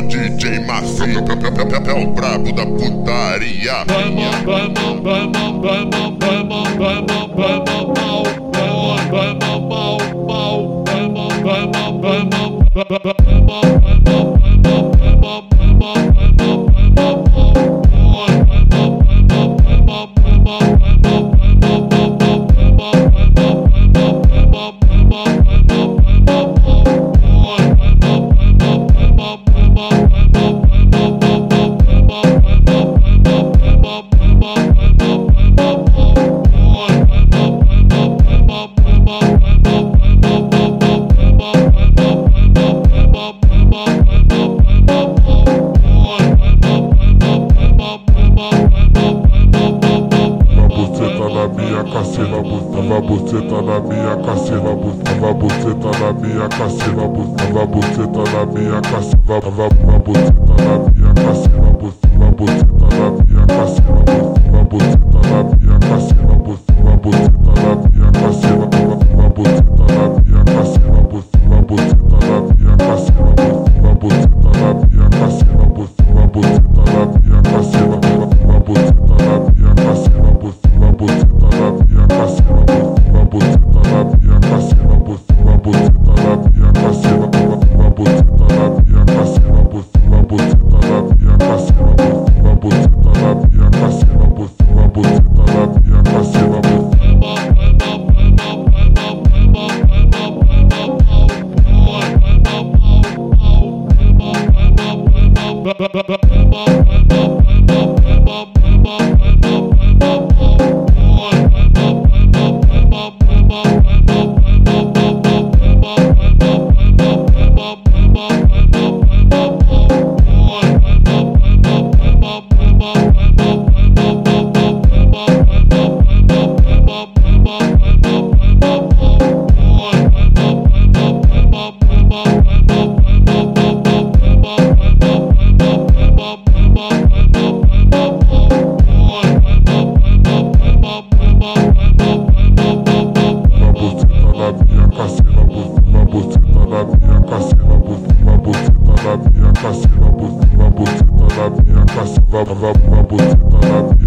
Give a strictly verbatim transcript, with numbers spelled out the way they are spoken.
D J Mafia, é o brabo da putaria. Vai mal, vai mal, vai mal, vai mal, vai mal, vai mal, vai mal, mal, vai mal, mal, mal, vai mal, vai mal, vai mal, vai mal, vai mal, vai mal, vai mal, vai mal, vai mal, vai mal, vai mal, Tava buceta na minha caceta, tava buceta na minha caceta, tava buceta na minha caceta, tava buceta na minha caceta, tava buceta na minha caceta, tava buceta na minha caceta, tava buceta na minha caceta, tava buceta na minha caceta, tava buceta na minha caceta, tava buceta na minha caceta, tava buceta na minha caceta, tava buceta na minha caceta, tava buceta na minha caceta. Uma buceta na minha caceta, uma buceta na minha caceta, uma buceta na minha caceta, uma buceta na minha caceta, uma buceta na minha caceta, uma buceta na minha caceta. Uma buceta na minha caceta, uma buceta na minha caceta, uma buceta na minha caceta, uma buceta na minha